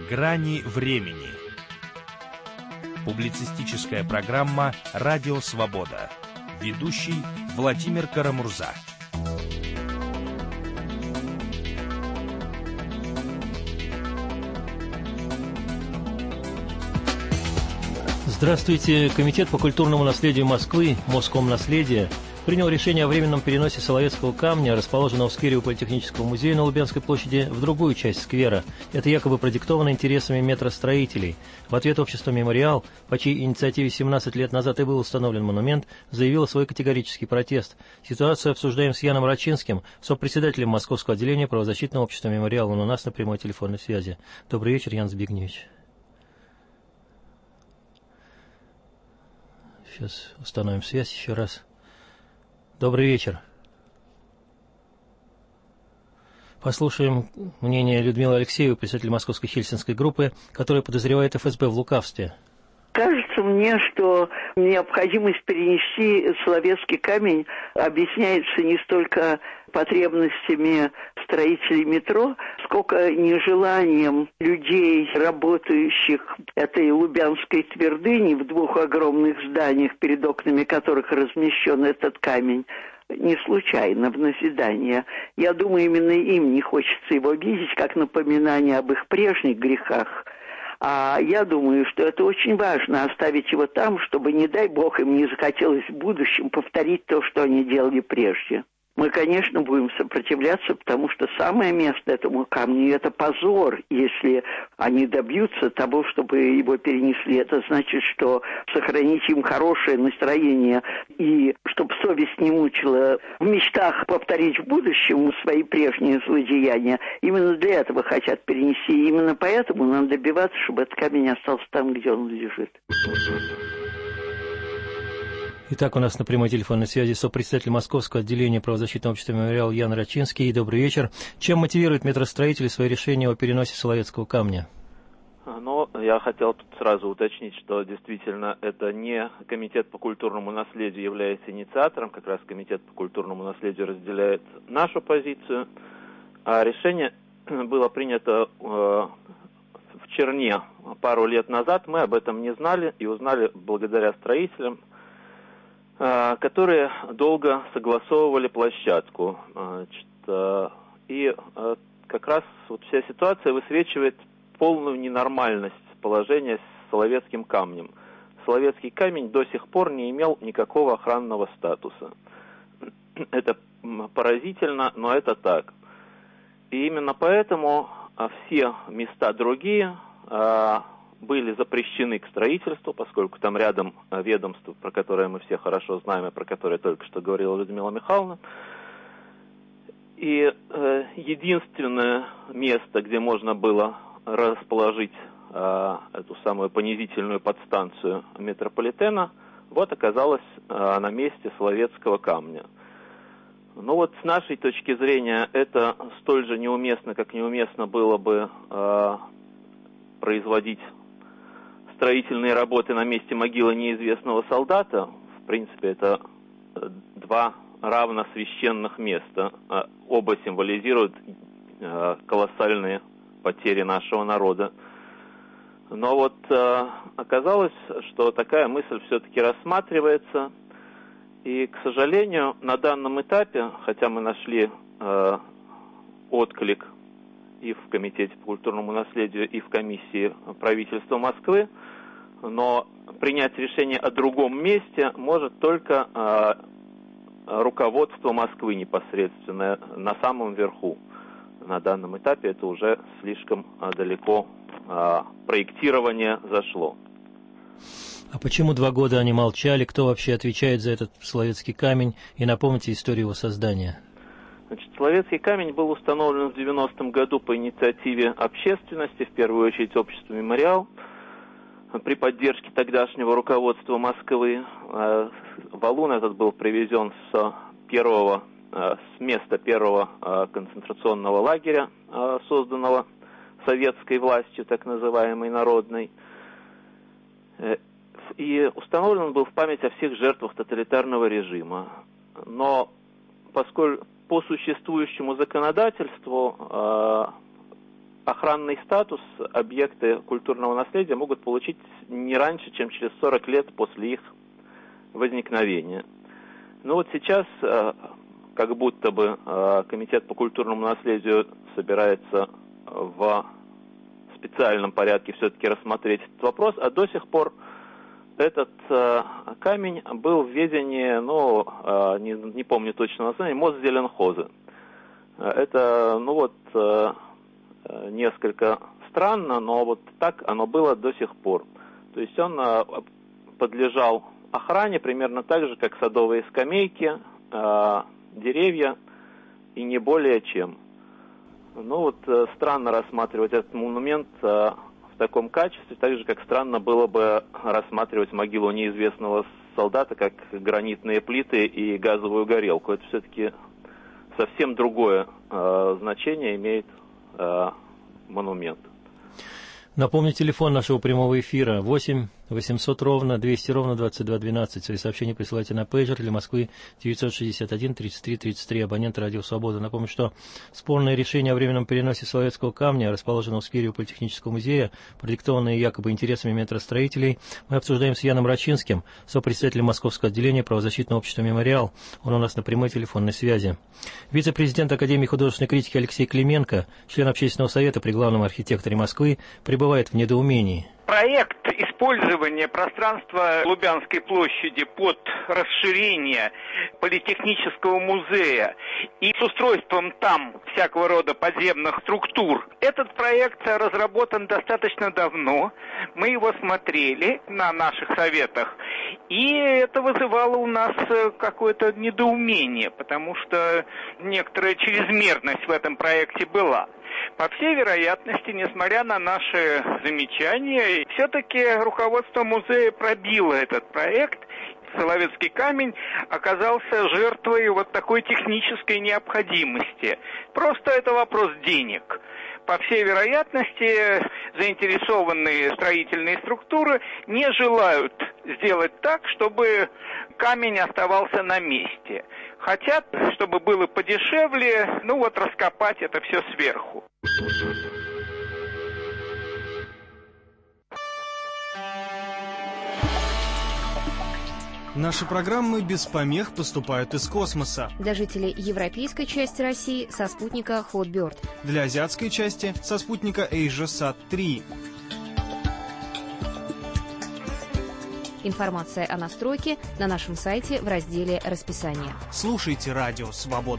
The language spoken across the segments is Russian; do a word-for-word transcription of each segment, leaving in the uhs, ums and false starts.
Грани времени. Публицистическая программа «Радио Свобода». Ведущий Владимир Карамурза. Здравствуйте. Комитет по культурному наследию Москвы, Москомнаследие, принял решение о временном переносе Соловецкого камня, расположенного в сквере у Политехнического музея на Лубянской площади, в другую часть сквера. Это якобы продиктовано интересами метростроителей. В ответ общество «Мемориал», по чьей инициативе семнадцать лет назад и был установлен монумент, заявило свой категорический протест. Ситуацию обсуждаем с Яном Рачинским, сопредседателем Московского отделения правозащитного общества «Мемориал». Он у нас на прямой телефонной связи. Добрый вечер, Ян Збигневич. Сейчас установим связь еще раз. Добрый вечер. Послушаем мнение Людмилы Алексеевой, председателя Московской хельсинской группы, которая подозревает эф эс бэ в лукавстве. Кажется мне, что необходимость перенести Соловецкий камень объясняется не столько потребностями строителей метро, сколько нежеланием людей, работающих этой Лубянской твердыни в двух огромных зданиях, перед окнами которых размещен этот камень, не случайно, в назидание. Я думаю, именно им не хочется его видеть, как напоминание об их прежних грехах. А я думаю, что это очень важно, оставить его там, чтобы, не дай бог, им не захотелось в будущем повторить то, что они делали прежде. Мы, конечно, будем сопротивляться, потому что самое место этому камню – это позор. Если они добьются того, чтобы его перенесли, это значит, что сохранить им хорошее настроение и чтобы совесть не мучила в мечтах повторить в будущем свои прежние злодеяния. Именно для этого хотят перенести. И именно поэтому надо добиваться, чтобы этот камень остался там, где он лежит. Итак, у нас на прямой телефонной связи сопредседатель Московского отделения правозащитного общества «Мемориал» Ян Рачинский. Добрый вечер. Чем мотивирует метростроители свое решение о переносе Соловецкого камня? Ну, я хотел тут сразу уточнить, что действительно это не Комитет по культурному наследию является инициатором, как раз Комитет по культурному наследию разделяет нашу позицию, а решение было принято э, в Черне пару лет назад. Мы об этом не знали и узнали благодаря строителям, которые долго согласовывали площадку. Значит, и как раз вот вся ситуация высвечивает полную ненормальность положения с Соловецким камнем. Соловецкий камень до сих пор не имел никакого охранного статуса. Это поразительно, но это так. И именно поэтому все места другие были запрещены к строительству, поскольку там рядом ведомство, про которое мы все хорошо знаем и про которое только что говорила Людмила Михайловна. И э, единственное место, где можно было расположить э, эту самую понизительную подстанцию метрополитена, вот оказалось э, на месте Соловецкого камня. Ну вот с нашей точки зрения это столь же неуместно, как неуместно было бы э, производить строительные работы на месте могилы неизвестного солдата. В принципе, это два равно священных места. Оба символизируют колоссальные потери нашего народа. Но вот оказалось, что такая мысль все-таки рассматривается. И, к сожалению, на данном этапе, хотя мы нашли отклик и в Комитете по культурному наследию, и в комиссии правительства Москвы, но принять решение о другом месте может только э, руководство Москвы непосредственно на самом верху. На данном этапе это уже слишком э, далеко э, проектирование зашло. А почему два года они молчали? Кто вообще отвечает за этот Соловецкий камень? И напомните историю его создания. Значит, Соловецкий камень был установлен в девяностом году по инициативе общественности, в первую очередь общества «Мемориал», при поддержке тогдашнего руководства Москвы. Валун этот был привезен с первого, с места первого концентрационного лагеря, созданного советской властью, так называемой народной. И установлен он был в память о всех жертвах тоталитарного режима. Но поскольку по существующему законодательству охрана охранный статус объекты культурного наследия могут получить не раньше, чем через сорок лет после их возникновения. Но вот сейчас, как будто бы Комитет по культурному наследию собирается в специальном порядке все-таки рассмотреть этот вопрос, а до сих пор этот камень был в ведении, ну, не, не помню точно название, мост Зеленхоза. Это, ну вот, несколько странно, но вот так оно было до сих пор. То есть он подлежал охране примерно так же, как садовые скамейки, деревья и не более чем. Ну вот странно рассматривать этот монумент в таком качестве, так же, как странно было бы рассматривать могилу неизвестного солдата, как гранитные плиты и газовую горелку. Это все-таки совсем другое э, значение имеет э, монумент. Напомню, телефон нашего прямого эфира восемь восемьсот ровно двести ровно двадцать два двенадцать. Свои сообщения присылайте на пейджер для Москвы девятьсот шестьдесят один тридцать три тридцать три, абонент Радио Свобода. Напомню, что спорное решение о временном переносе Соловецкого камня, расположенного в сквере у Политехнического музея, продиктованное якобы интересами метростроителей, мы обсуждаем с Яном Рачинским, сопредседателем Московского отделения правозащитного общества «Мемориал». Он у нас на прямой телефонной связи. Вице-президент Академии художественной критики Алексей Клименко, член Общественного совета при главном архитекторе Москвы, пребывает в недоумении. Проект использования пространства Лубянской площади под расширение Политехнического музея и с устройством там всякого рода подземных структур. Этот проект разработан достаточно давно. Мы его смотрели на наших советах, и это вызывало у нас какое-то недоумение, потому что некоторая чрезмерность в этом проекте была. По всей вероятности, несмотря на наши замечания, все-таки руководство музея пробило этот проект. Соловецкий камень оказался жертвой вот такой технической необходимости. Просто это вопрос денег. По всей вероятности, заинтересованные строительные структуры не желают сделать так, чтобы камень оставался на месте. Хотят, чтобы было подешевле, ну вот раскопать это все сверху. Наши программы без помех поступают из космоса. Для жителей европейской части России со спутника Hotbird. Для азиатской части со спутника AsiaSat три. Информация о настройке на нашем сайте в разделе «Расписание». Слушайте Радио Свобода.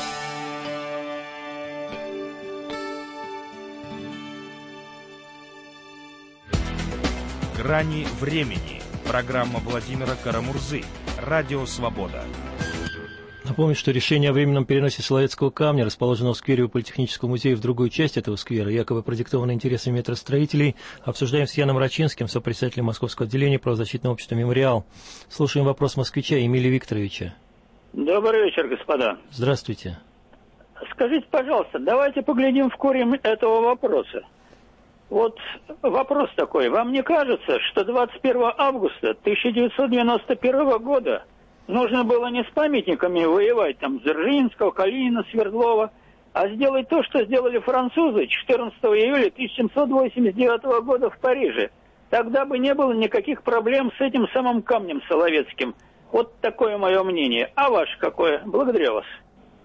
«Грани времени». Программа Владимира Карамурзы. Радио Свобода. Напомню, что решение о временном переносе Соловецкого камня, расположенного в сквере у Политехнического музея, в другую часть этого сквера, якобы продиктовано интересами метростроителей, обсуждаем с Яном Рачинским, сопредседателем Московского отделения правозащитного общества «Мемориал». Слушаем вопрос москвича Эмилия Викторовича. Добрый вечер, господа. Здравствуйте. Скажите, пожалуйста, давайте поглядим в корень этого вопроса. Вот вопрос такой. Вам не кажется, что двадцать первого августа тысяча девятьсот девяносто первого года нужно было не с памятниками воевать, там, Дзержинского, Калинина, Свердлова, а сделать то, что сделали французы четырнадцатого июля тысяча семьсот восемьдесят девятого года в Париже? Тогда бы не было никаких проблем с этим самым камнем Соловецким. Вот такое мое мнение. А ваше какое? Благодарю вас.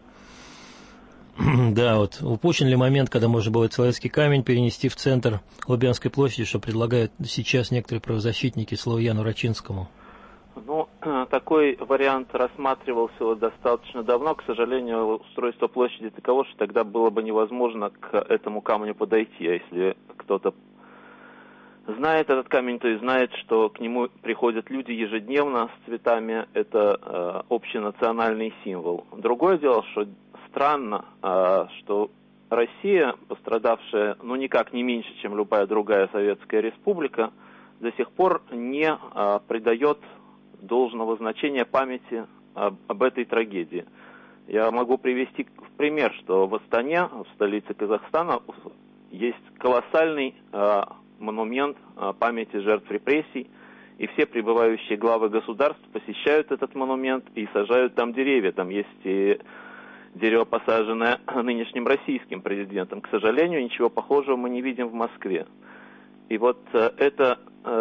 Да, вот упущен ли момент, когда можно было Соловецкий камень перенести в центр Лубянской площади, что предлагают сейчас некоторые правозащитники, слово Яну Рачинскому? Ну, такой вариант рассматривался достаточно давно. К сожалению, устройство площади таково, что тогда было бы невозможно к этому камню подойти. А если кто-то знает этот камень, то и знает, что к нему приходят люди ежедневно с цветами. Это э, общенациональный символ. Другое дело, что странно, э, что Россия, пострадавшая, ну, никак не меньше, чем любая другая советская республика, до сих пор не э, придает должного значения памяти об, об этой трагедии. Я могу привести в пример, что в Астане, в столице Казахстана, есть колоссальный э, монумент э, памяти жертв репрессий, и все прибывающие главы государств посещают этот монумент и сажают там деревья. Там есть и дерево, посаженное нынешним российским президентом. К сожалению, ничего похожего мы не видим в Москве. И вот это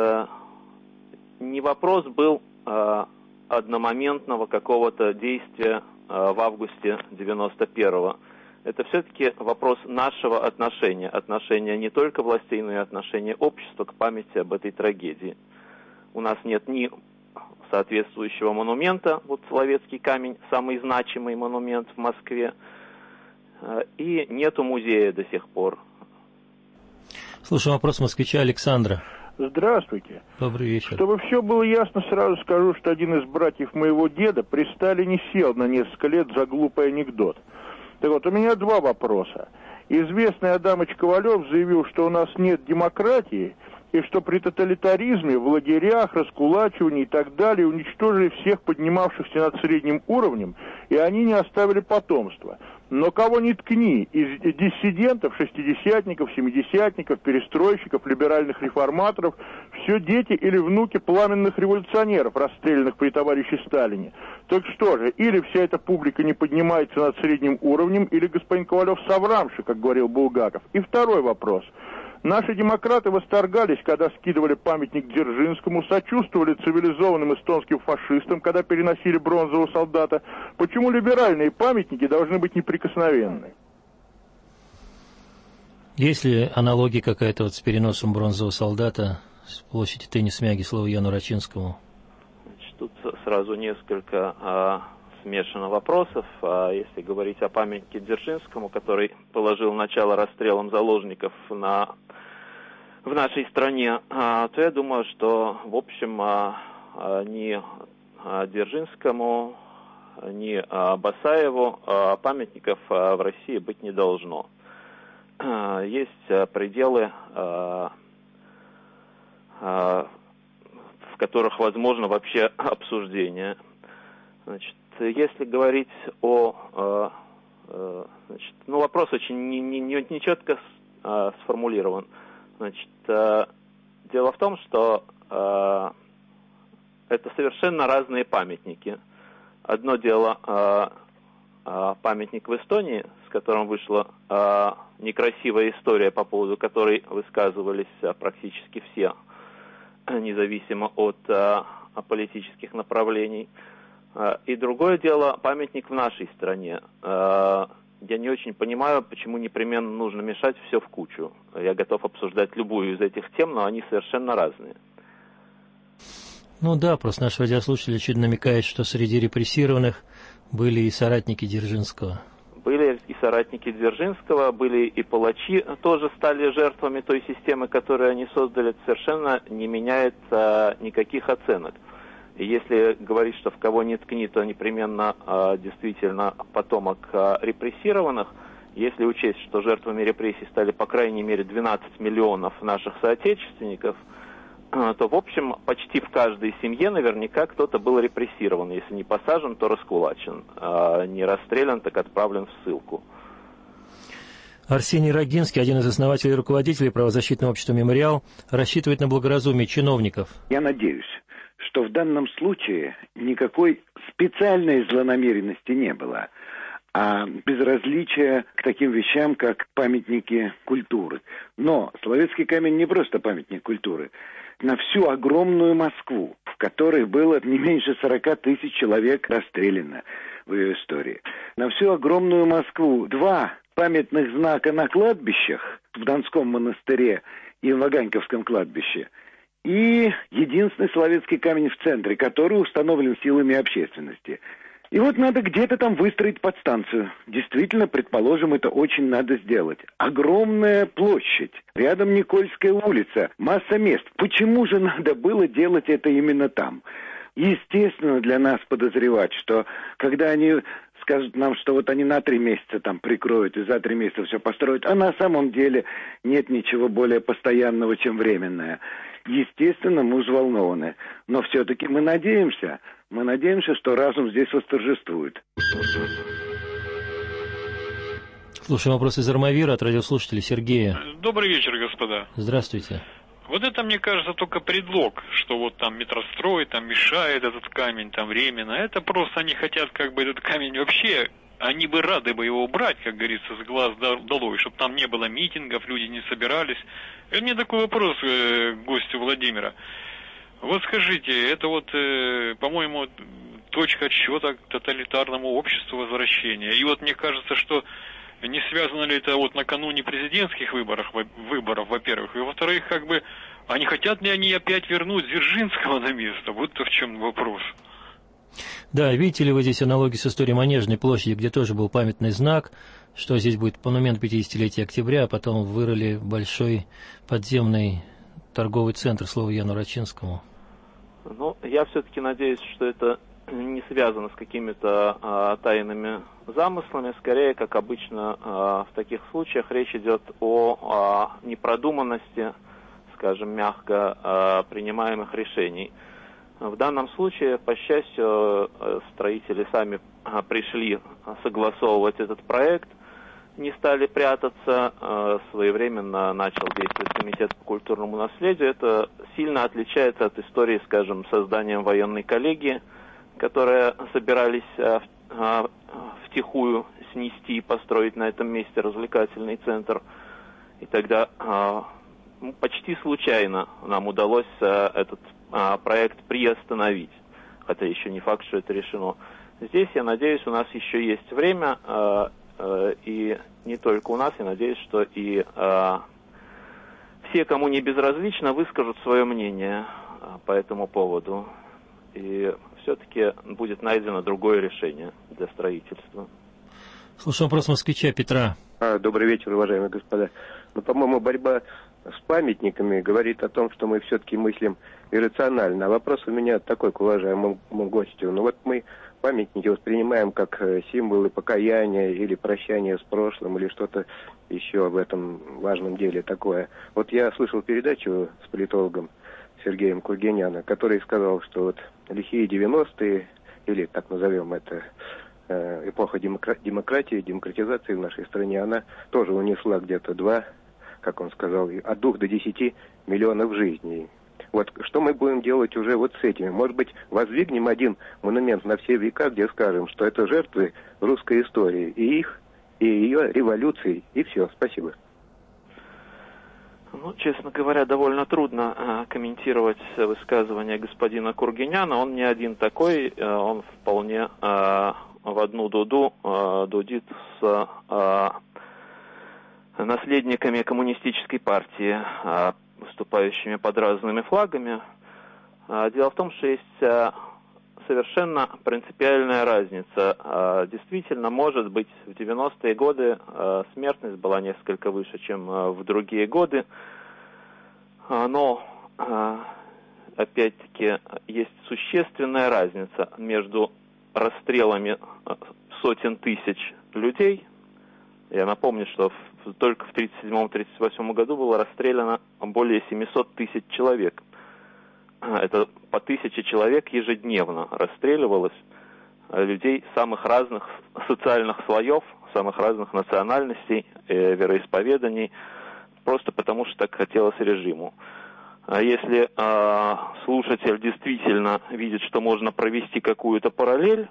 не вопрос был одномоментного какого-то действия в августе девяносто первого. Это все-таки вопрос нашего отношения, отношения не только властей, но и отношения общества к памяти об этой трагедии. У нас нет ни соответствующего монумента, вот Соловецкий камень, самый значимый монумент в Москве, и нету музея до сих пор. Слушаем вопрос москвича Александра. Здравствуйте. Добрый вечер. Чтобы все было ясно, сразу скажу, что один из братьев моего деда при Сталине сел на несколько лет за глупый анекдот. Так вот, у меня два вопроса. Известный Адамыч Ковалев заявил, что у нас нет демократии, и что при тоталитаризме, в лагерях, раскулачивании и так далее уничтожили всех поднимавшихся над средним уровнем, и они не оставили потомства. Но кого ни ткни, из диссидентов, шестидесятников, семидесятников, перестройщиков, либеральных реформаторов, все дети или внуки пламенных революционеров, расстрелянных при товарище Сталине. Так что же, или вся эта публика не поднимается над средним уровнем, или господин Ковалев соврамши, как говорил Булгаков. И второй вопрос. Наши демократы восторгались, когда скидывали памятник Дзержинскому, сочувствовали цивилизованным эстонским фашистам, когда переносили бронзового солдата. Почему либеральные памятники должны быть неприкосновенны? Есть ли аналогия какая-то вот с переносом бронзового солдата с площади Теннис-Мяги Славу Яну Рачинскому? Значит, тут сразу несколько а, смешано вопросов. А если говорить о памятнике Дзержинскому, который положил начало расстрелам заложников на... в нашей стране, то я думаю, что, в общем, ни Дзержинскому, ни Басаеву памятников в России быть не должно. Есть пределы, в которых возможно вообще обсуждение. Значит, если говорить о... Значит, ну, вопрос очень нечетко не, не сформулирован. Значит, э, дело в том, что э, это совершенно разные памятники. Одно дело э, э, памятник в Эстонии, с которым вышла э, некрасивая история, по поводу которой высказывались э, практически все, независимо от э, политических направлений. Э, и другое дело памятник в нашей стране. Э, Я не очень понимаю, почему непременно нужно мешать все в кучу. Я готов обсуждать любую из этих тем, но они совершенно разные. Ну да, просто наш радиослушатель чуть намекает, что среди репрессированных были и соратники Дзержинского. Были и соратники Дзержинского, были и палачи, тоже стали жертвами той системы, которую они создали. Это совершенно не меняет а, никаких оценок. И если говорить, что в кого ни ткни, то непременно а, действительно потомок а, репрессированных, если учесть, что жертвами репрессий стали по крайней мере двенадцать миллионов наших соотечественников, а, то в общем почти в каждой семье наверняка кто-то был репрессирован. Если не посажен, то раскулачен. А не расстрелян, так отправлен в ссылку. Арсений Рогинский, один из основателей и руководителей правозащитного общества «Мемориал», рассчитывает на благоразумие чиновников. Я надеюсь, что в данном случае никакой специальной злонамеренности не было, а безразличие к таким вещам, как памятники культуры. Но Соловецкий камень не просто памятник культуры. На всю огромную Москву, в которой было не меньше сорока тысяч человек расстреляно в ее истории. На всю огромную Москву два памятных знака на кладбищах в Донском монастыре и в Ваганьковском кладбище – и единственный Соловецкий камень в центре, который установлен силами общественности. И вот надо где-то там выстроить подстанцию. Действительно, предположим, это очень надо сделать. Огромная площадь, рядом Никольская улица, масса мест. Почему же надо было делать это именно там? Естественно, для нас подозревать, что когда они скажут нам, что вот они на три месяца там прикроют и за три месяца все построят, а на самом деле нет ничего более постоянного, чем временное. Естественно, мы взволнованы. Но все-таки мы надеемся, мы надеемся, что разум здесь восторжествует. Слушаем вопрос из Армавира от радиослушателя Сергея. Добрый вечер, господа. Здравствуйте. Вот это, мне кажется, только предлог, что вот там метрострой, там мешает этот камень, там временно. Это просто они хотят как бы этот камень вообще они бы рады бы его убрать, как говорится, с глаз долой, чтобы там не было митингов, люди не собирались. И у меня такой вопрос э, к гостю Владимира. Вот скажите, это вот, э, по-моему, точка отсчета к тоталитарному обществу возвращения. И вот мне кажется, что не связано ли это вот накануне президентских выборов, выборов, во-первых, и во-вторых, как бы, а не хотят ли они опять вернуть Дзержинского на место? Вот-то в чем вопрос. Да, видите ли вы здесь аналогию с историей Манежной площади, где тоже был памятный знак, что здесь будет монумент пятидесятилетия октября, а потом вырыли большой подземный торговый центр, слово Яну Рачинскому. Ну, я все-таки надеюсь, что это не связано с какими-то а, тайными замыслами. Скорее, как обычно а, в таких случаях, речь идет о а, непродуманности, скажем, мягко а, принимаемых решений. В данном случае, по счастью, строители сами а, пришли согласовывать этот проект, не стали прятаться, а, своевременно начал действовать комитет по культурному наследию. Это сильно отличается от истории, скажем, созданием военной коллегии, которые собирались а, а, втихую снести и построить на этом месте развлекательный центр. И тогда а, почти случайно нам удалось а, этот а, проект приостановить, хотя еще не факт, что это решено. Здесь, я надеюсь, у нас еще есть время, а, а, и не только у нас, я надеюсь, что и а, все, кому не безразлично, выскажут свое мнение а, по этому поводу. И все-таки будет найдено другое решение для строительства. Слушаем вопрос москвича Петра. А, добрый вечер, уважаемые господа. Ну, по-моему, борьба с памятниками говорит о том, что мы все-таки мыслим иррационально. А вопрос у меня такой к уважаемому гостю. Ну вот мы памятники воспринимаем как символы покаяния или прощания с прошлым, или что-то еще в этом важном деле такое. Вот я слышал передачу с политологом Сергеем Кургиняном, который сказал, что вот лихие девяностые, или так назовем это, э, эпоха демокра- демократии, демократизации в нашей стране, она тоже унесла где-то два, как он сказал, от двух до десяти миллионов жизней. Вот что мы будем делать уже вот с этими? Может быть, воздвигнем один монумент на все века, где скажем, что это жертвы русской истории, и их, и ее революции, и все. Спасибо. Ну, честно говоря, довольно трудно э, комментировать высказывания господина Кургиняна. Он не один такой, э, он вполне э, в одну дуду э, дудит с э, наследниками коммунистической партии, э, выступающими под разными флагами. Э, дело в том, что есть э, совершенно принципиальная разница. Э, действительно, может быть, в девяностые годы э, смертность была несколько выше, чем э, в другие годы. Э, но, э, опять-таки, есть существенная разница между расстрелами сотен тысяч людей. Я напомню, что в, только в тридцать седьмом — тридцать восьмом году было расстреляно более семьсот тысяч человек. Это по тысяче человек ежедневно расстреливалось людей самых разных социальных слоев, самых разных национальностей, э, вероисповеданий, просто потому что так хотелось режиму. А если э, слушатель действительно видит, что можно провести какую-то параллель,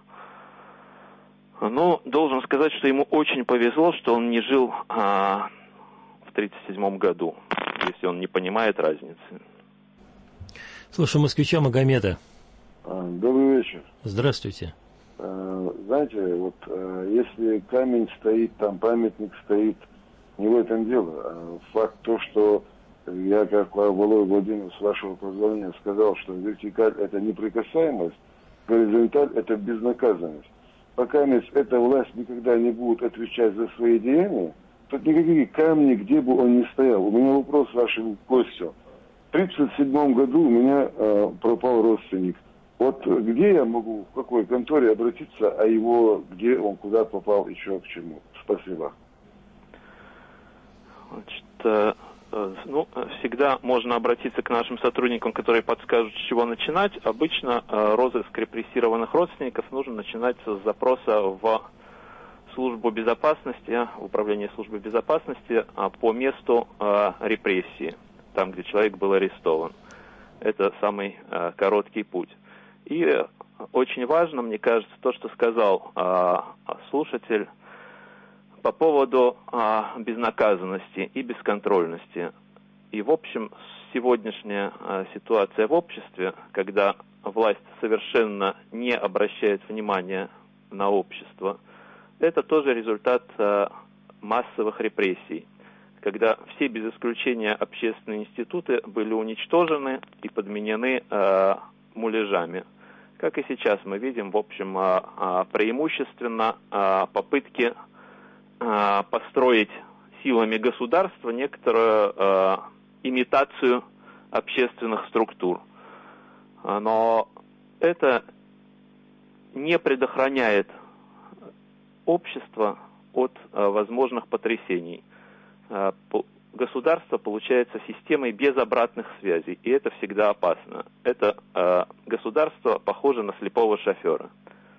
но должен сказать, что ему очень повезло, что он не жил э, в тридцать седьмом году, если он не понимает разницы. Слушаю москвича Магомеда. Добрый вечер. Здравствуйте. Знаете, вот если камень стоит, там памятник стоит, не в этом дело. А факт то, что я, как Валой Владимир, с вашего позволения, сказал, что вертикаль – это неприкасаемость, горизонталь – это безнаказанность. Пока эта власть никогда не будет отвечать за свои деяния, тут никакие камни, где бы он ни стоял. У меня вопрос вашему гостю. В тридцать седьмом году у меня э, пропал родственник. Вот где я могу, в какой конторе обратиться, а его, где он, куда попал, еще к чему? Спасибо. Значит, э, э, ну, всегда можно обратиться к нашим сотрудникам, которые подскажут, с чего начинать. Обычно э, розыск репрессированных родственников нужно начинать с запроса в службу безопасности, в управление службы безопасности э, по месту э, репрессии, там, где человек был арестован. Это самый э, короткий путь. И очень важно, мне кажется, то, что сказал а, слушатель по поводу а, безнаказанности и бесконтрольности. И, в общем, сегодняшняя а, ситуация в обществе, когда власть совершенно не обращает внимания на общество, это тоже результат а, массовых репрессий, когда все без исключения общественные институты были уничтожены и подменены э, муляжами. Как и сейчас мы видим, в общем, э, э, преимущественно э, попытки э, построить силами государства некоторую э, имитацию общественных структур. Но это не предохраняет общество от э, возможных потрясений. Государство получается системой без обратных связей, и это всегда опасно. Это э, государство похоже на слепого шофера.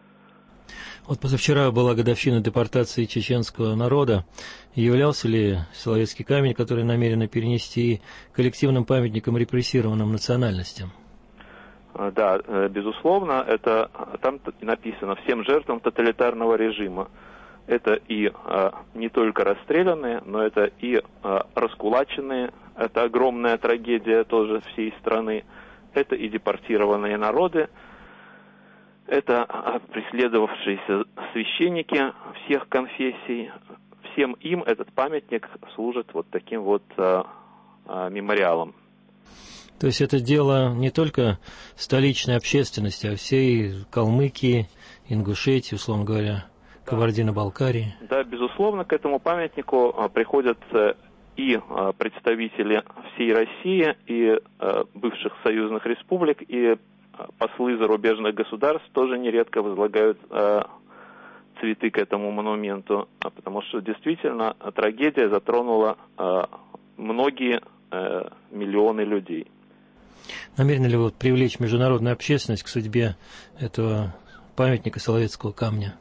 Вот позавчера была годовщина депортации чеченского народа. Являлся ли Соловецкий камень, который намерены перенести, коллективным памятником репрессированным национальностям? Да, безусловно, это там написано всем жертвам тоталитарного режима. Это и э, не только расстрелянные, но это и э, раскулаченные. Это огромная трагедия тоже всей страны. Это и депортированные народы. Это э, преследовавшиеся священники всех конфессий. Всем им этот памятник служит вот таким вот э, э, мемориалом. То есть это дело не только столичной общественности, а всей Калмыкии, Ингушетии, условно говоря, Кабардино-Балкарии. Да, безусловно, к этому памятнику а, приходят а, и а, представители всей России, и а, бывших союзных республик, и а, послы зарубежных государств тоже нередко возлагают а, цветы к этому монументу, а, потому что действительно трагедия затронула а, многие а, миллионы людей. Намерены ли вы привлечь международную общественность к судьбе этого памятника Соловецкого камня?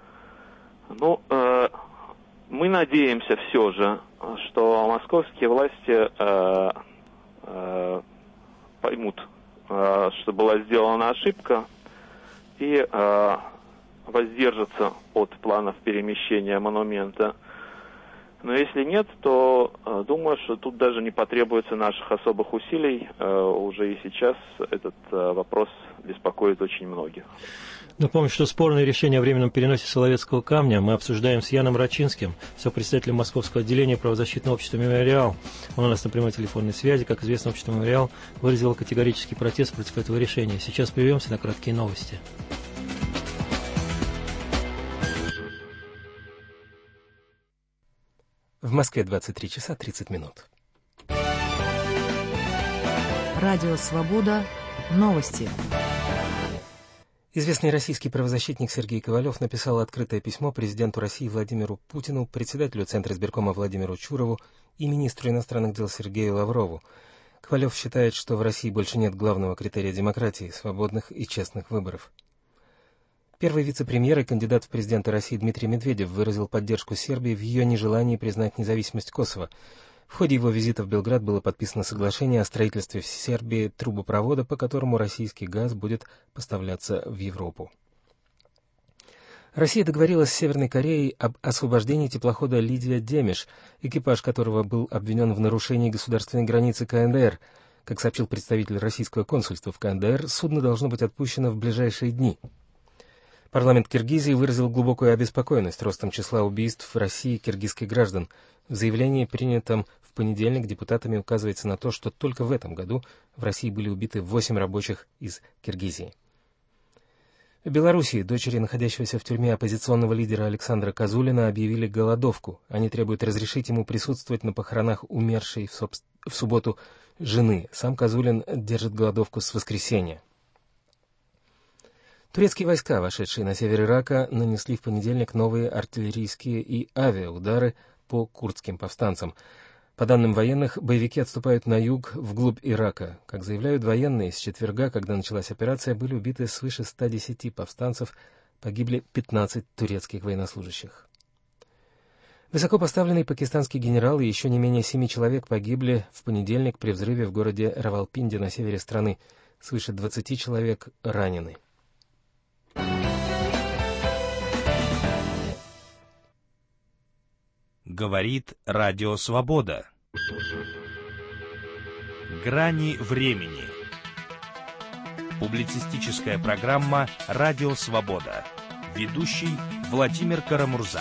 Ну, э, мы надеемся все же, что московские власти э, э, поймут, э, что была сделана ошибка, и э, воздержатся от планов перемещения монумента. Но если нет, то э, думаю, что тут даже не потребуется наших особых усилий. Э, уже и сейчас этот э, вопрос беспокоит очень многих. Напомню, что спорное решение о временном переносе Соловецкого камня мы обсуждаем с Яном Рачинским, сопредседателем Московского отделения правозащитного общества «Мемориал». Он у нас на прямой телефонной связи. Как известно, общество «Мемориал» выразило категорический протест против этого решения. Сейчас прервемся на краткие новости. В Москве двадцать три часа тридцать минут. Радио «Свобода». Новости. Известный российский правозащитник Сергей Ковалев написал открытое письмо президенту России Владимиру Путину, председателю Центра избиркома Владимиру Чурову и министру иностранных дел Сергею Лаврову. Ковалев считает, что в России больше нет главного критерия демократии – свободных и честных выборов. Первый вице-премьер и кандидат в президенты России Дмитрий Медведев выразил поддержку Сербии в ее нежелании признать независимость Косово. В ходе его визита в Белград было подписано соглашение о строительстве в Сербии трубопровода, по которому российский газ будет поставляться в Европу. Россия договорилась с Северной Кореей об освобождении теплохода «Лидия Демиш», экипаж которого был обвинен в нарушении государственной границы КНДР. Как сообщил представитель российского консульства в КНДР, судно должно быть отпущено в ближайшие дни. Парламент Киргизии выразил глубокую обеспокоенность ростом числа убийств в России киргизских граждан. В заявлении, принятом в понедельник, депутатами указывается на то, что только в этом году в России были убиты восемь рабочих из Киргизии. В Белоруссии дочери находящегося в тюрьме оппозиционного лидера Александра Козулина объявили голодовку. Они требуют разрешить ему присутствовать на похоронах умершей в, соб... в субботу жены. Сам Козулин держит голодовку с воскресенья. Турецкие войска, вошедшие на север Ирака, нанесли в понедельник новые артиллерийские и авиаудары по курдским повстанцам. По данным военных, боевики отступают на юг, вглубь Ирака. Как заявляют военные, с четверга, когда началась операция, были убиты свыше ста десяти повстанцев, погибли пятнадцать турецких военнослужащих. Высокопоставленный пакистанский генерал и еще не менее семи человек погибли в понедельник при взрыве в городе Равалпинди на севере страны. Свыше двадцати человек ранены. Говорит Радио Свобода. Грани времени. Публицистическая программа «Радио Свобода». Ведущий Владимир Карамурза.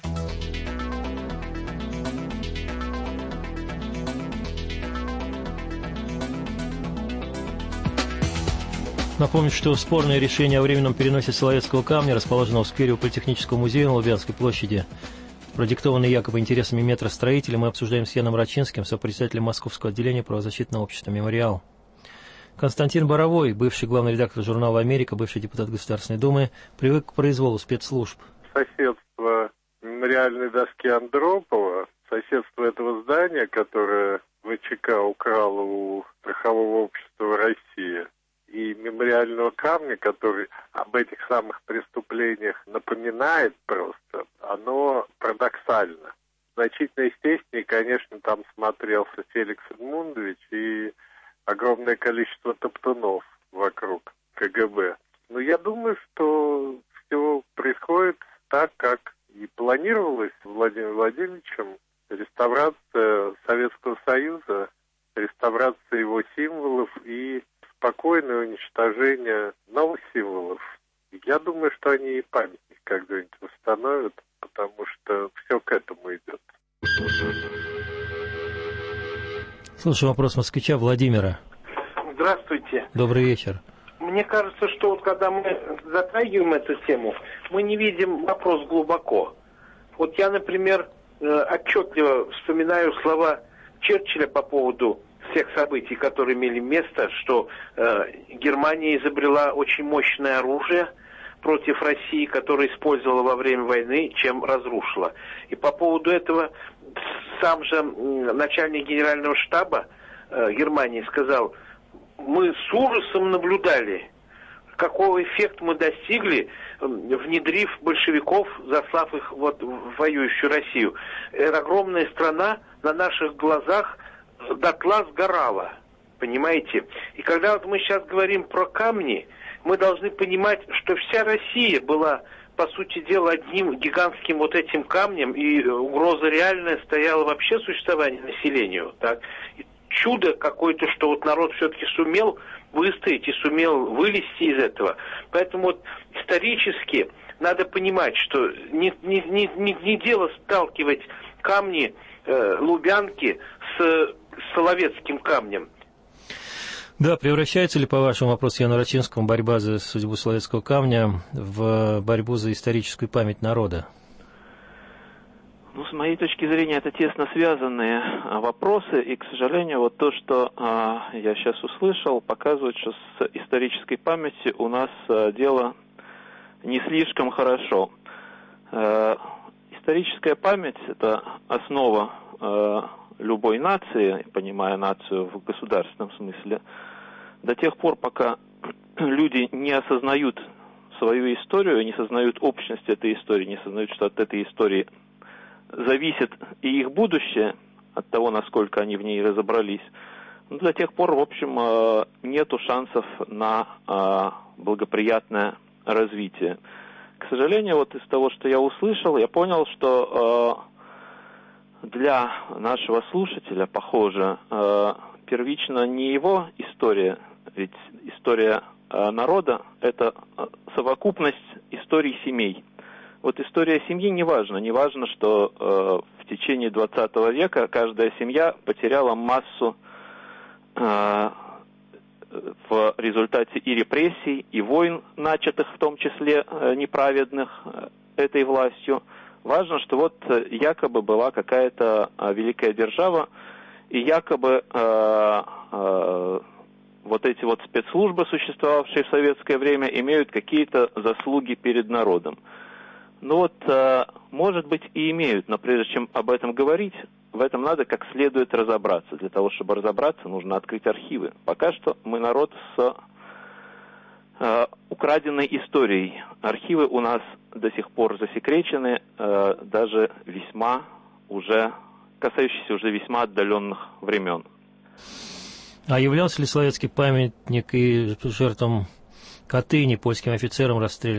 Напомню, что спорное решение о временном переносе Соловецкого камня, расположенного в сквере у Политехнического музея на Лубянской площади, продиктованное якобы интересами метростроителя, мы обсуждаем с Яном Рачинским, сопредседателем Московского отделения правозащитного общества «Мемориал». Константин Боровой, бывший главный редактор журнала «Америка», бывший депутат Государственной Думы, привык к произволу спецслужб. Соседство мемориальной доски Андропова, соседство этого здания, которое ВЧК украло у страхового общества «Россия», и мемориального камня, который об этих самых преступлениях напоминает просто, оно парадоксально. Значительно естественнее, конечно, там смотрелся Феликс Эдмундович и огромное количество топтунов вокруг КГБ. Но я думаю, что все происходит так, как и планировалось Владимиром Владимировичем. Реставрация Советского Союза, реставрация его символов и спокойное уничтожение новых символов. Я думаю, что они и памятник когда-нибудь восстановят, потому что все к этому идет. Слушай, вопрос москвича Владимира. Здравствуйте. Добрый вечер. Мне кажется, что вот когда мы затрагиваем эту тему, мы не видим вопрос глубоко. Вот я, например, отчетливо вспоминаю слова Черчилля по поводу всех событий, которые имели место, что э, Германия изобрела очень мощное оружие против России, которое использовала во время войны, чем разрушила. И по поводу этого сам же э, начальник генерального штаба э, Германии сказал: мы с ужасом наблюдали, какого эффекта мы достигли, э, внедрив большевиков, заслав их вот, в воюющую Россию. Это огромная страна на наших глазах дотла сгорала, понимаете? И когда вот мы сейчас говорим про камни, мы должны понимать, что вся Россия была, по сути дела, одним гигантским вот этим камнем, и угроза реальная стояла вообще существованию населению, так? И чудо какое-то, что вот народ все-таки сумел выстоять и сумел вылезти из этого. Поэтому вот исторически надо понимать, что не, не, не, не, не дело сталкивать камни э, Лубянки с Соловецким камнем. Да, превращается ли, по вашему вопросу, Яну Рачинскому, борьба за судьбу Соловецкого камня в борьбу за историческую память народа? Ну, с моей точки зрения, это тесно связанные вопросы, и, к сожалению, вот то, что а, я сейчас услышал, показывает, что с исторической памятью у нас а, дело не слишком хорошо. А, историческая память – это основа а, любой нации, понимая нацию в государственном смысле, до тех пор, пока люди не осознают свою историю, не осознают общность этой истории, не осознают, что от этой истории зависит и их будущее, от того, насколько они в ней разобрались, ну, до тех пор, в общем, нету шансов на благоприятное развитие. К сожалению, вот из того, что я услышал, я понял, что для нашего слушателя, похоже, первично не его история, ведь история народа – это совокупность историй семей. Вот история семьи не важна. Не важно, что в течение двадцатого века каждая семья потеряла массу в результате и репрессий, и войн, начатых в том числе неправедных этой властью. Важно, что вот якобы была какая-то великая держава, и якобы э, э, вот эти вот спецслужбы, существовавшие в советское время, имеют какие-то заслуги перед народом. Ну вот, э, может быть, и имеют, но прежде чем об этом говорить, в этом надо как следует разобраться. Для того, чтобы разобраться, нужно открыть архивы. Пока что мы народ с э, украденной историей. Архивы у нас до сих пор засекречены, э, даже весьма уже, касающиеся уже весьма отдаленных времен. А являлся ли Соловецкий памятник и жертвам Катыни, польским офицерам, расстрелянным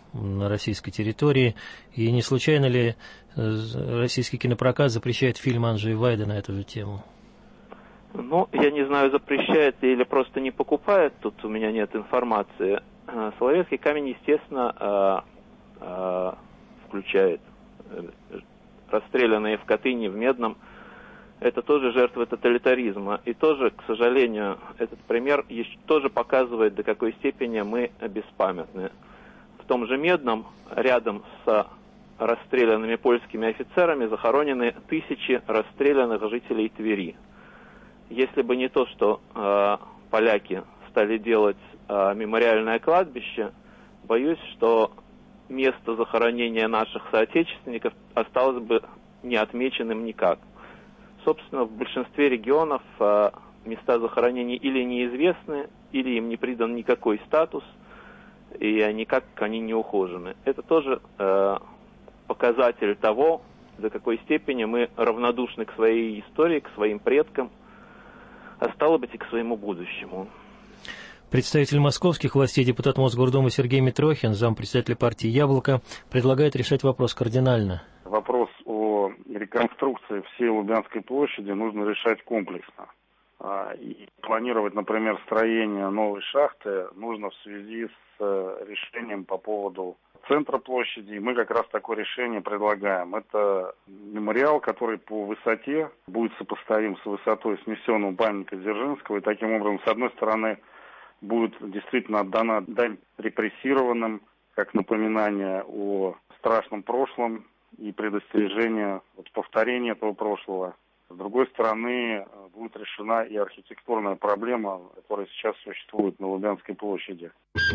на российской территории. И не случайно ли российский кинопрокат запрещает фильм Анджея Вайда на эту же тему? Ну, я не знаю, запрещает или просто не покупает, тут у меня нет информации. Соловецкий камень, естественно, включает расстрелянные в Катыни, в Медном. Это тоже жертвы тоталитаризма. И тоже, к сожалению, этот пример тоже показывает, до какой степени мы беспамятны. В том же Медном, рядом с расстрелянными польскими офицерами, захоронены тысячи расстрелянных жителей Твери. Если бы не то, что э, поляки стали делать э, мемориальное кладбище, боюсь, что место захоронения наших соотечественников осталось бы не отмеченным никак. Собственно, в большинстве регионов э, места захоронений или неизвестны, или им не придан никакой статус, и никак они не ухожены. Это тоже э, показатель того, до какой степени мы равнодушны к своей истории, к своим предкам, а стало быть и к своему будущему. Представитель московских властей, депутат Мосгордумы Сергей Митрохин, зампредседателя партии «Яблоко», предлагает решать вопрос кардинально. Вопрос о реконструкции всей Лубянской площади нужно решать комплексно. И планировать, например, строение новой шахты нужно в связи с решением по поводу центра площади. И мы как раз такое решение предлагаем. Это мемориал, который по высоте будет сопоставим с высотой снесенного памятника Дзержинского. И таким образом, с одной стороны, будет действительно отдана дань репрессированным, как напоминание о страшном прошлом и предостережение от повторения этого прошлого. С другой стороны, будет решена и архитектурная проблема, которая сейчас существует на Лубянской площади.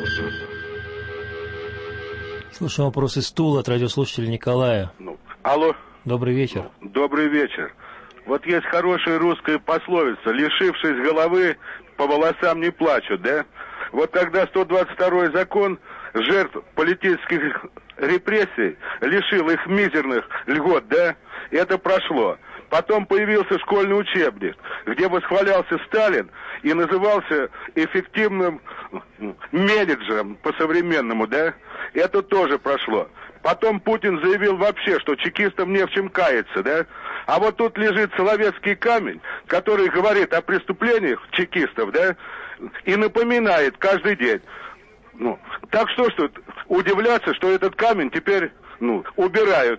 Слушаем вопрос из Тулы от радиослушателя Николая. Ну, алло. Добрый вечер. Добрый вечер. Вот есть хорошая русская пословица: лишившись головы, по волосам не плачут, да? Вот тогда сто двадцать второй закон жертв политических репрессий лишил их мизерных льгот, да? И это прошло. Потом появился школьный учебник, где восхвалялся Сталин и назывался эффективным менеджером по-современному, да? Это тоже прошло. Потом Путин заявил вообще, что чекистам не в чем каяться, да? А вот тут лежит Соловецкий камень, который говорит о преступлениях чекистов, да? И напоминает каждый день. Ну, так что ж тут удивляться, что этот камень теперь, ну, убирают.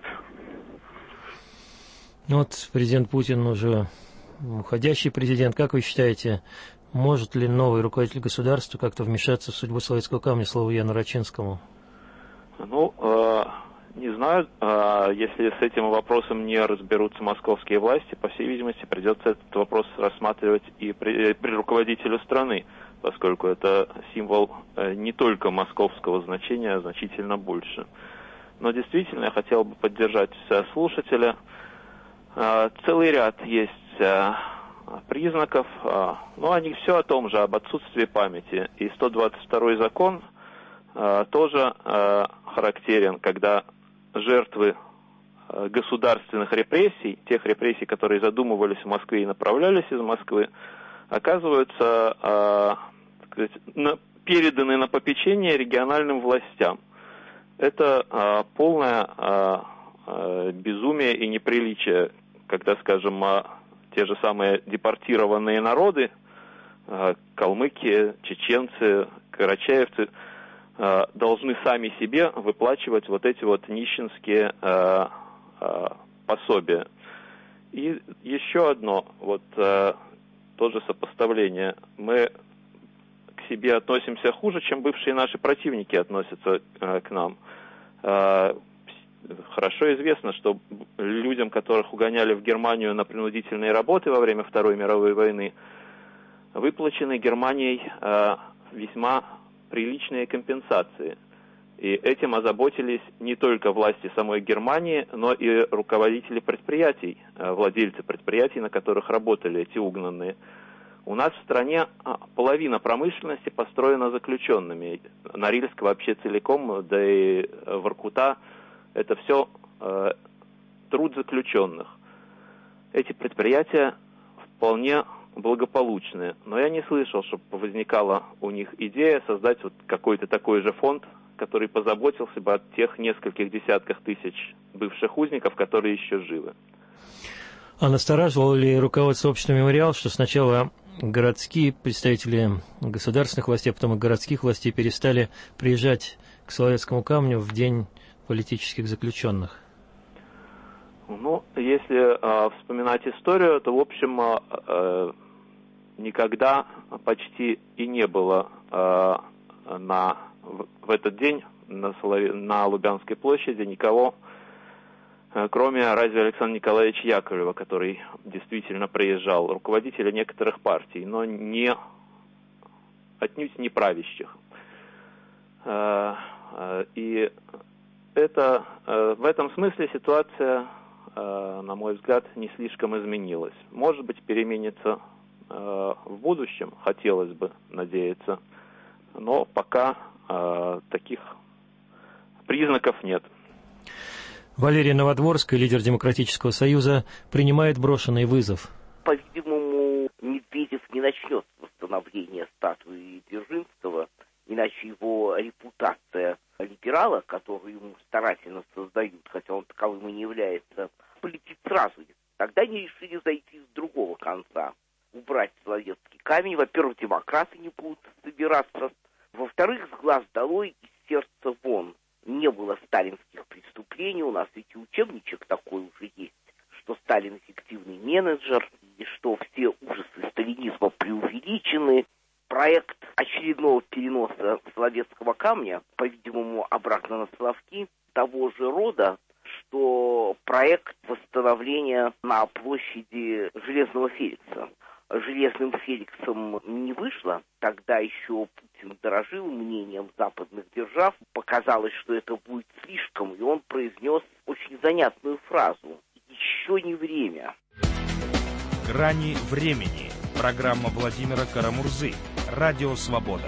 Вот президент Путин уже уходящий президент. Как вы считаете, может ли новый руководитель государства как-то вмешаться в судьбу Соловецкого камня, слово Яну Рачинскому? Ну, э, не знаю. Э, если с этим вопросом не разберутся московские власти, по всей видимости, придется этот вопрос рассматривать и при, при руководителю страны, поскольку это символ э, не только московского значения, а значительно больше. Но действительно, я хотел бы поддержать слушателя. Целый ряд есть признаков, но они все о том же, об отсутствии памяти. И сто двадцать второй закон тоже характерен, когда жертвы государственных репрессий, тех репрессий, которые задумывались в Москве и направлялись из Москвы, оказываются так сказать, переданы на попечение региональным властям. Это полное безумие и неприличие, когда, скажем, те же самые депортированные народы, калмыки, чеченцы, карачаевцы, должны сами себе выплачивать вот эти вот нищенские пособия. И еще одно, вот тоже сопоставление. Мы к себе относимся хуже, чем бывшие наши противники относятся к нам. Хорошо известно, что людям, которых угоняли в Германию на принудительные работы во время Второй мировой войны, выплачены Германией э, весьма приличные компенсации. И этим озаботились не только власти самой Германии, но и руководители предприятий, э, владельцы предприятий, на которых работали эти угнанные. У нас в стране половина промышленности построена заключенными. Норильск вообще целиком, да и Воркута. Это все э, труд заключенных. Эти предприятия вполне благополучные. Но я не слышал, чтобы возникала у них идея создать вот какой-то такой же фонд, который позаботился бы о тех нескольких десятках тысяч бывших узников, которые еще живы. А настораживало ли руководство общества «Мемориал», что сначала городские представители государственных властей, а потом и городских властей перестали приезжать к Соловецкому камню в день политических заключенных? Ну, если э, вспоминать историю, то, в общем, э, э, никогда почти и не было э, на, в, в этот день на, Солове, на Лубянской площади никого, э, кроме разве Александра Николаевича Яковлева, который действительно приезжал, руководителя некоторых партий, но не, отнюдь не правящих. Э, э, и это, э, в этом смысле ситуация, на мой взгляд, не слишком изменилось. Может быть, переменится э, в будущем, хотелось бы надеяться, но пока э, таких признаков нет. Валерия Новодворская, лидер Демократического союза, принимает брошенный вызов. По-видимому, Медведев не начнет восстановление статуи Дзержинского, иначе его репутация либерала, которую ему старательно создают, хотя он таковым и не является, полетит сразу. Тогда они решили зайти с другого конца. Убрать Соловецкий камень. Во-первых, демократы не будут собираться. Во-вторых, с глаз долой, из сердца вон. Не было сталинских преступлений. У нас ведь и учебничек такой уже есть, что Сталин эффективный менеджер, и что все ужасы сталинизма преувеличены. Проект очередного переноса Соловецкого камня, по-видимому, обратно на Соловки, того же рода, что проект восстановления на площади Железного Феликса. Железным Феликсом не вышло. Тогда еще Путин дорожил мнением западных держав. Показалось, что это будет слишком, и он произнес очень занятную фразу: «Еще не время». «Грани времени». Программа Владимира Карамурзы. Радио «Свобода».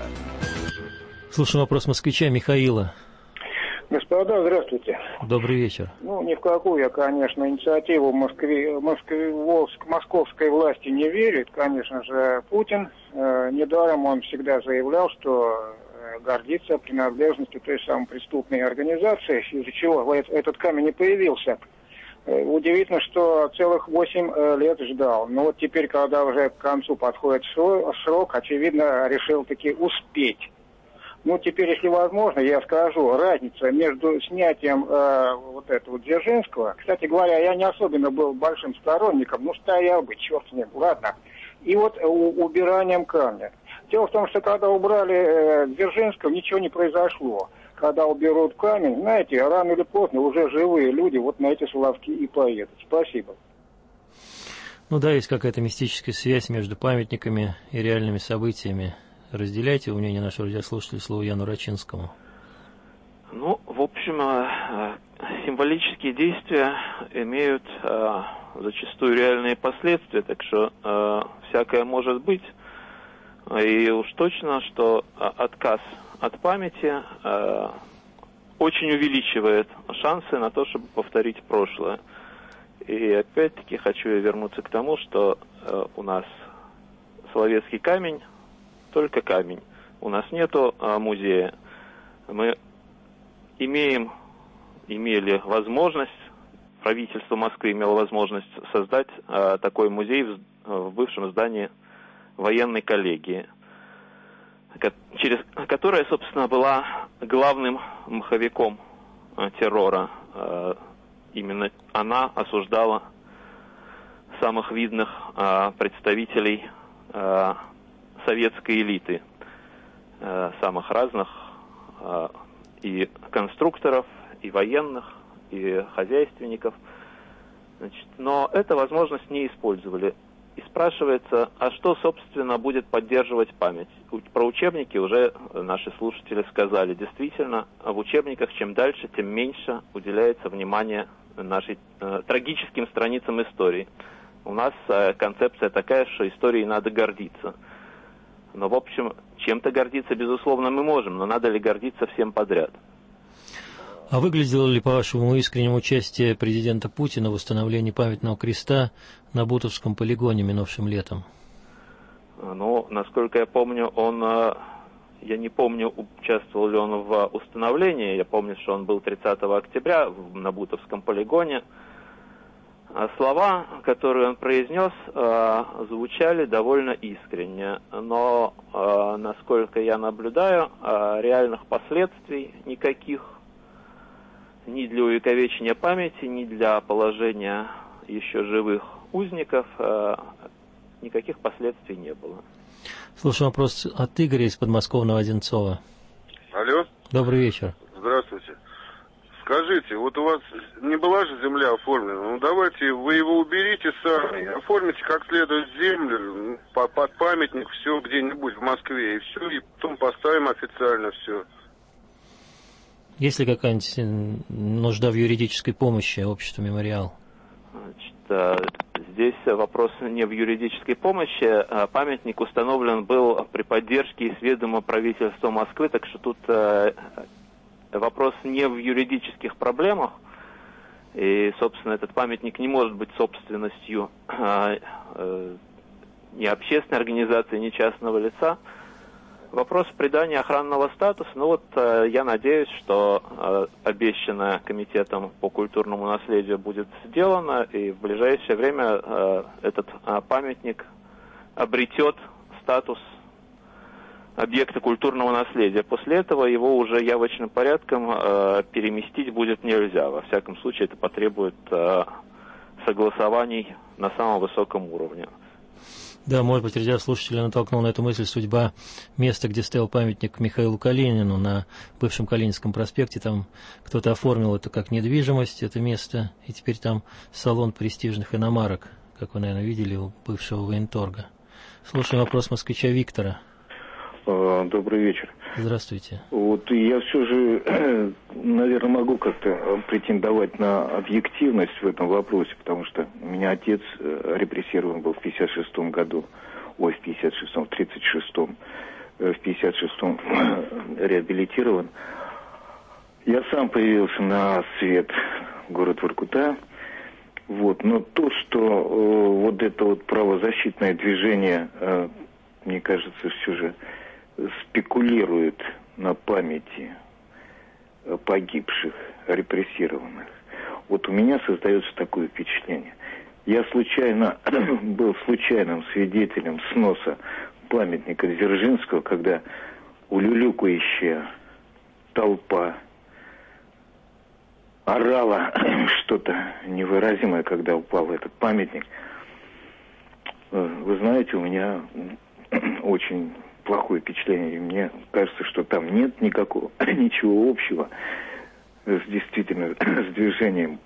Слушаем вопрос москвича Михаила. Господа, здравствуйте. Добрый вечер. Ну, ни в какую я, конечно, инициативу Москве, Москве, московской власти не верит. Конечно же, Путин. Э, недаром он всегда заявлял, что э, гордится принадлежностью той самой преступной организации, из-за чего этот камень и появился. Э, удивительно, что целых восемь э, лет ждал. Но вот теперь, когда уже к концу подходит срок, очевидно, решил таки успеть. Ну, теперь, если возможно, я скажу, разница между снятием э, вот этого Дзержинского, кстати говоря, я не особенно был большим сторонником, ну, стоял бы, черт с ним, ладно, и вот у, убиранием камня. Дело в том, что когда убрали э, Дзержинского, ничего не произошло. Когда уберут камень, знаете, рано или поздно уже живые люди вот на эти Соловки и поедут. Спасибо. Ну да, есть какая-то мистическая связь между памятниками и реальными событиями. Разделяйте мнение нашего радиослушателя слово Яну Рачинскому. Ну, в общем, символические действия имеют зачастую реальные последствия, так что всякое может быть. И уж точно, что отказ от памяти очень увеличивает шансы на то, чтобы повторить прошлое. И опять-таки хочу вернуться к тому, что у нас Соловецкий камень, только камень. У нас нету а, музея. Мы имеем, имели возможность, правительство Москвы имело возможность создать а, такой музей в, в бывшем здании военной коллегии, через, которая, собственно, была главным маховиком а, террора. А, именно она осуждала самых видных а, представителей а, советской элиты, э, самых разных, э, и конструкторов, и военных, и хозяйственников. Значит, но эту возможность не использовали. И спрашивается, а что, собственно, будет поддерживать память? Про учебники уже наши слушатели сказали. Действительно, в учебниках чем дальше, тем меньше уделяется внимания нашей э, трагическим страницам истории. У нас э, концепция такая, что историей надо гордиться. Но, в общем, чем-то гордиться, безусловно, мы можем, но надо ли гордиться всем подряд? А выглядело ли, по вашему искреннему, участие президента Путина в установлении памятного креста на Бутовском полигоне минувшим летом? Ну, насколько я помню, он э, я не помню, участвовал ли он в установлении. Я помню, что он был тридцатого октября на Бутовском полигоне. Слова, которые он произнес, звучали довольно искренне. Но, насколько я наблюдаю, реальных последствий никаких ни для увековечения памяти, ни для положения еще живых узников никаких последствий не было. Слушай, вопрос от Игоря из подмосковного Одинцова. Алло. Добрый вечер. Здравствуйте. Скажите, вот у вас не была же земля оформлена, ну давайте вы его уберите сами, оформите как следует землю, под памятник, все где-нибудь в Москве, и все, и потом поставим официально все. Есть ли какая-нибудь нужда в юридической помощи обществу «Мемориал»? Значит, здесь вопрос не в юридической помощи. Памятник установлен был при поддержке и с ведома правительства Москвы, так что тут вопрос не в юридических проблемах. И, собственно, этот памятник не может быть собственностью ни общественной организации, ни частного лица. Вопрос придания охранного статуса, ну вот э, я надеюсь, что э, обещанное Комитетом по культурному наследию будет сделано, и в ближайшее время э, этот э, памятник обретет статус объекта культурного наследия. После этого его уже явочным порядком э, переместить будет нельзя. Во всяком случае, это потребует э, согласований на самом высоком уровне. Да, может быть, радиослушателя натолкнул на эту мысль судьба места, где стоял памятник Михаилу Калинину на бывшем Калининском проспекте. Там кто-то оформил это как недвижимость, это место, и теперь там салон престижных иномарок, как вы, наверное, видели у бывшего военторга. Слушаем вопрос москвича Виктора. Добрый вечер. Здравствуйте. Вот я все же, наверное, могу как-то претендовать на объективность в этом вопросе, потому что у меня отец репрессирован был в пятьдесят шестом году, ой, в пятьдесят шестом, в тридцать шестом, в пятьдесят шестом реабилитирован. Я сам появился на свет город Воркута, вот, но то, что э, вот это вот правозащитное движение, э, мне кажется, все же спекулирует на памяти погибших, репрессированных. Вот у меня создается такое впечатление. Я случайно был случайным свидетелем сноса памятника Дзержинского, когда улюлюкающая толпа орала что-то невыразимое, когда упал этот памятник. Вы знаете, у меня очень плохое впечатление, и мне кажется, что там нет никакого, ничего общего с действительно с движением,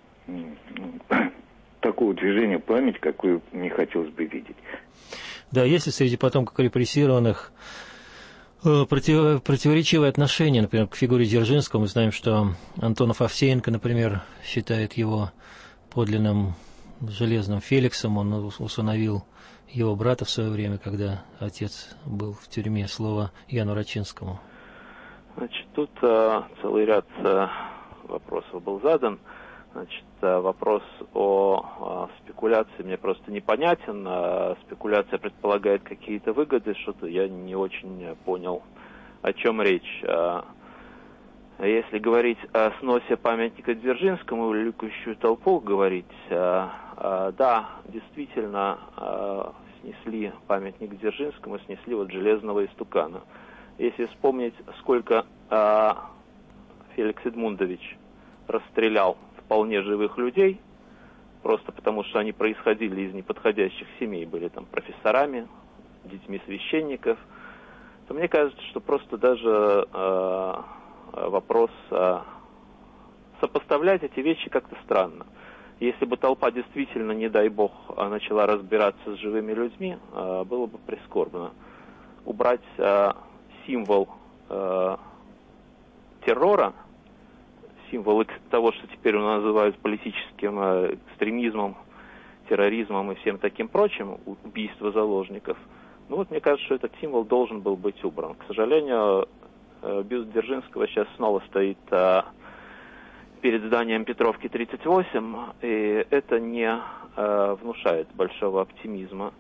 такого движения память, какую мне хотелось бы видеть. Да, если среди потомков репрессированных против, противоречивые отношения, например, к фигуре Дзержинского, мы знаем, что Антонов Овсеенко, например, считает его подлинным железным Феликсом, он усыновил его брата в свое время, когда отец был в тюрьме. Слово Яну Рачинскому. Значит, тут э, целый ряд э, вопросов был задан. Значит, э, вопрос о э, спекуляции мне просто непонятен. Э, спекуляция предполагает какие-то выгоды, что-то я не очень понял, о чем речь. Э, если говорить о сносе памятника Дзержинскому, улюлюкающую толпу говорить, э, э, да, действительно, э, снесли памятник Дзержинскому, снесли вот железного истукана. Если вспомнить, сколько э, Феликс Эдмундович расстрелял вполне живых людей, просто потому что они происходили из неподходящих семей, были там профессорами, детьми священников, то мне кажется, что просто даже э, вопрос э, сопоставлять эти вещи как-то странно. Если бы толпа действительно, не дай бог, начала разбираться с живыми людьми, э, было бы прискорбно. Убрать э, символ э, террора, символ того, что теперь у нас называют политическим э, экстремизмом, терроризмом и всем таким прочим, убийство заложников, ну вот мне кажется, что этот символ должен был быть убран. К сожалению, э, бюст Дзержинского сейчас снова стоит э, перед зданием Петровки тридцать восемь, и это не э, внушает большого оптимизма.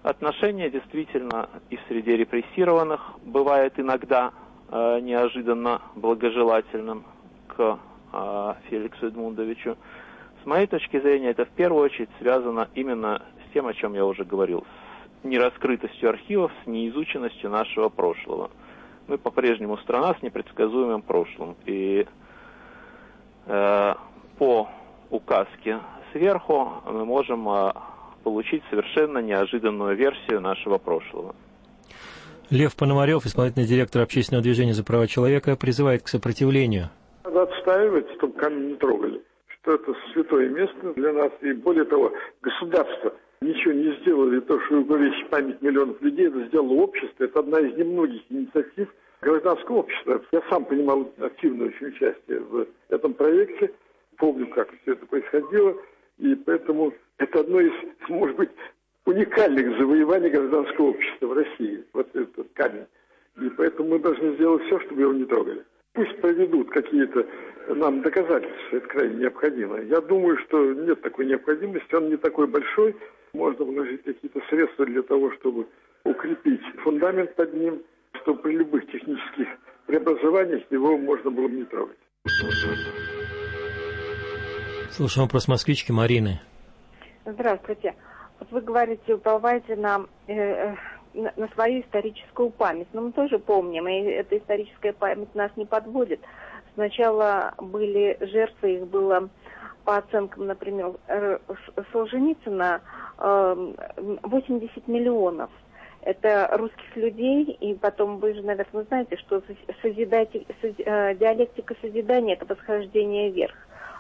Отношение действительно и в среде репрессированных бывает иногда э, неожиданно благожелательным к э, Феликсу Эдмундовичу. С моей точки зрения, это в первую очередь связано именно с тем, о чем я уже говорил, с нераскрытостью архивов, с неизученностью нашего прошлого. Мы по-прежнему страна с непредсказуемым прошлым. И э, по указке сверху мы можем э, получить совершенно неожиданную версию нашего прошлого. Лев Пономарев, исполнительный директор общественного движения за права человека, призывает к сопротивлению. Надо отстаивать, чтобы камень не трогали. Что это святое место для нас. И более того, государство ничего не сделало для того, чтобы увеличить память миллионов людей. Это сделало общество. Это одна из немногих инициатив гражданского общества. Я сам принимал активное очень участие в этом проекте. Помню, как все это происходило. И поэтому это одно из, может быть, уникальных завоеваний гражданского общества в России. Вот этот камень. И поэтому мы должны сделать все, чтобы его не трогали. Пусть проведут какие-то нам доказательства, это крайне необходимо. Я думаю, что нет такой необходимости, он не такой большой. Можно вложить какие-то средства для того, чтобы укрепить фундамент под ним, чтобы при любых технических преобразованиях его можно было бы не трогать. Слушаем вопрос москвички Марины. Здравствуйте. Вот вы говорите, уповайте на, э, на, на свою историческую память. Но мы тоже помним, и эта историческая память нас не подводит. Сначала были жертвы, их было, по оценкам, например, Солженицына, восемьдесят миллионов. Это русских людей, и потом вы же, наверное, знаете, что созидатель, диалектика созидания – это восхождение вверх.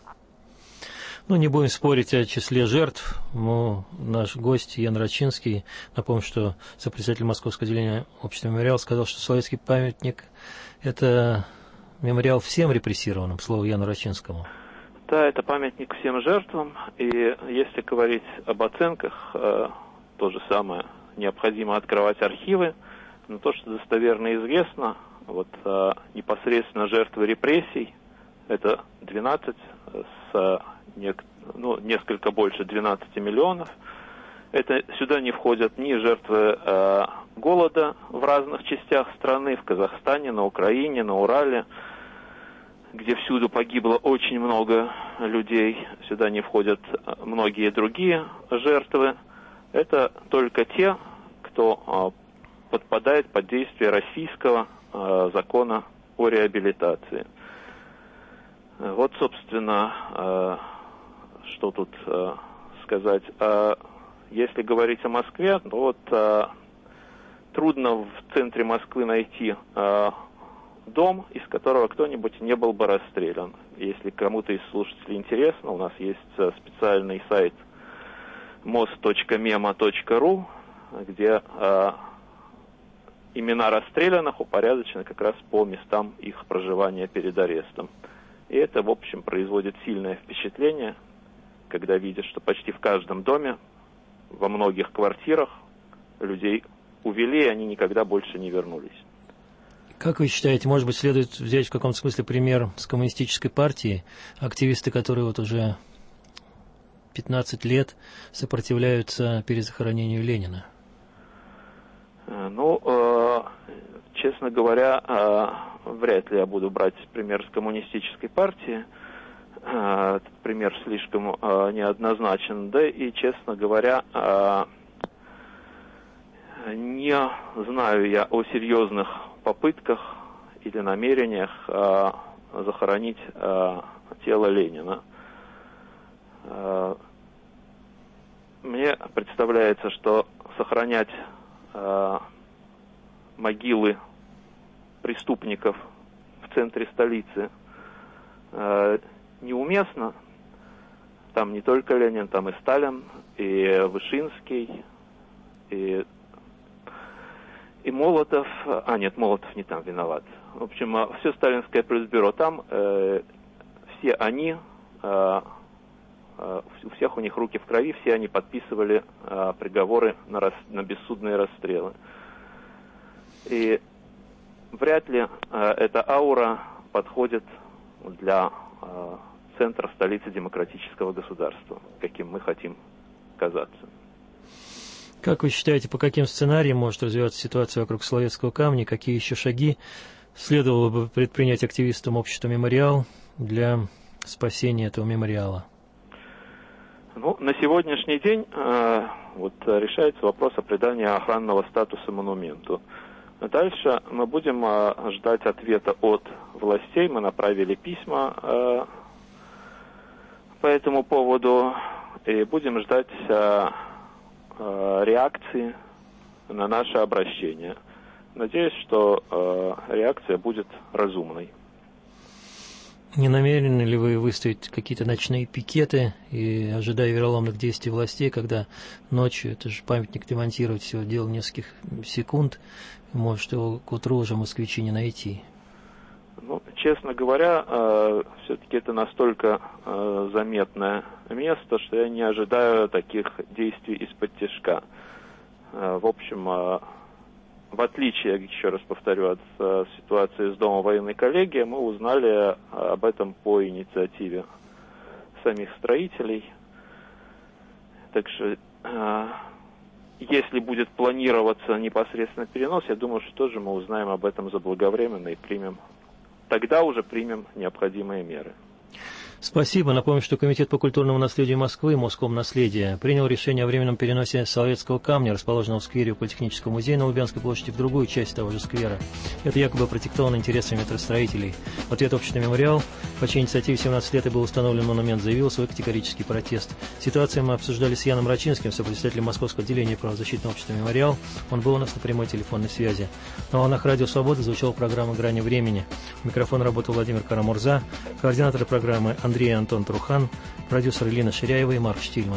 Ну, не будем спорить о числе жертв. Но наш гость Ян Рачинский, напомню, что сопредседатель Московского отделения общества «Мемориал» сказал, что Соловецкий памятник – это мемориал всем репрессированным, слово Яну Рачинскому. Да, это памятник всем жертвам. И если говорить об оценках, э, то же самое. Необходимо открывать архивы. Но то, что достоверно известно, вот э, непосредственно жертвы репрессий, это двенадцать с ну, несколько больше двенадцати миллионов. Это сюда не входят ни жертвы э, голода в разных частях страны, в Казахстане, на Украине, на Урале, где всюду погибло очень много людей. Сюда не входят многие другие жертвы. Это только те, кто э, подпадает под действие российского э, закона о реабилитации. Вот, собственно, э, что тут э, сказать. А если говорить о Москве, то вот э, трудно в центре Москвы найти э, дом, из которого кто-нибудь не был бы расстрелян. Если кому-то из слушателей интересно, у нас есть э, специальный сайт мост точка мема точка ру, где э, имена расстрелянных упорядочены как раз по местам их проживания перед арестом. И это, в общем, производит сильное впечатление, когда видят, что почти в каждом доме, во многих квартирах людей увели, и они никогда больше не вернулись. Как вы считаете, может быть, следует взять в каком-то смысле пример с коммунистической партии, активисты, которые вот уже пятнадцать лет сопротивляются перезахоронению Ленина? Ну, э, честно говоря, э, вряд ли я буду брать пример с коммунистической партии. Э, этот пример слишком э, неоднозначен. Да и, честно говоря, э, не знаю я о серьезных попытках или намерениях э, захоронить э, тело Ленина. Э, мне представляется, что сохранять э, могилы преступников в центре столицы э, неуместно. Там не только Ленин, там и Сталин, и Вышинский, и, и Молотов. А, нет, Молотов не там виноват. В общем, все сталинское политбюро там, э, все они, э, э, у всех у них руки в крови, все они подписывали э, приговоры на, рас, на бессудные расстрелы. И вряд ли э, эта аура подходит для э, центра столицы демократического государства, каким мы хотим казаться. Как вы считаете, по каким сценариям может развиваться ситуация вокруг Соловецкого камня? Какие еще шаги следовало бы предпринять активистам общества «Мемориал» для спасения этого мемориала? Ну, на сегодняшний день э, вот, решается вопрос о придании охранного статуса монументу. Дальше мы будем э, ждать ответа от властей. Мы направили письма э, по этому поводу и будем ждать э, э, реакции на наше обращение. Надеюсь, что э, реакция будет разумной. Не намерены ли вы выставить какие-то ночные пикеты и, ожидая вероломных действий властей, когда ночью, это же памятник демонтировать всего дело нескольких секунд, может его к утру уже москвичи не найти? Ну, честно говоря, э, все-таки это настолько э, заметное место, что я не ожидаю таких действий из-под тишка. Э, в общем, э, в отличие, еще раз повторю, от э, ситуации с Домом военной коллегии, мы узнали об этом по инициативе самих строителей. Так что, э, если будет планироваться непосредственно перенос, я думаю, что тоже мы узнаем об этом заблаговременно и примем, тогда уже примем необходимые меры. Спасибо. Напомню, что Комитет по культурному наследию Москвы, Москомнаследие, принял решение о временном переносе Соловецкого камня, расположенного в сквере у Политехнического музея на Лубянской площади, в другую часть того же сквера. Это якобы продиктовано интересами метростроителей. В ответ общество «Мемориал», по чьей инициативе семнадцать лет и был установлен монумент, заявил свой категорический протест. Ситуацию мы обсуждали с Яном Рачинским, сопредседателем Московского отделения правозащитного общества «Мемориал». Он был у нас на прямой телефонной связи. На волнах радио «Свобода» звучала программа «Грани времени». У микрофона работал Владимир Карамурза, координаторы программы Андрей и Антон Трухан, продюсер Лина Ширяева и Марк Штильман.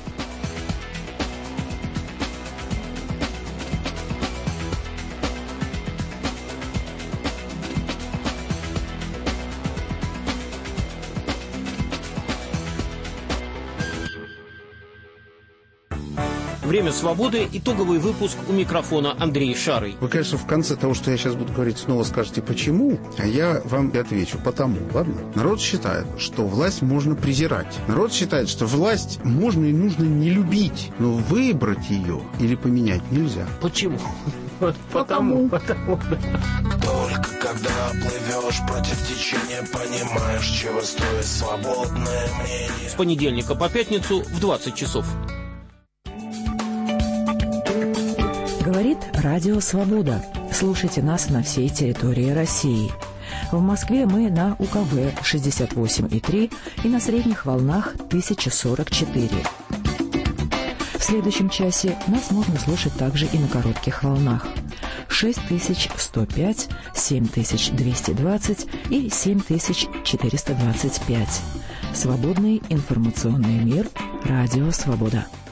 «Время свободы», итоговый выпуск, у микрофона Андрей Шарый. Вы, конечно, в конце того, что я сейчас буду говорить, снова скажете «почему?», а я вам и отвечу «потому». Ладно? Народ считает, что власть можно презирать. Народ считает, что власть можно и нужно не любить, но выбрать ее или поменять нельзя. Почему? Вот потому, потому. Только когда плывешь против течения, понимаешь, чего стоит свободное мнение. С понедельника по пятницу в двадцать часов. Говорит Радио Свобода. Слушайте нас на всей территории России. В Москве мы на У Ка Вэ шестьдесят восемь и три и на средних волнах тысяча сорок четыре. В следующем часе нас можно слушать также и на коротких волнах шесть тысяч сто пять, семь тысяч двести двадцать и семь тысяч четыреста двадцать пять. Свободный информационный мир. Радио Свобода.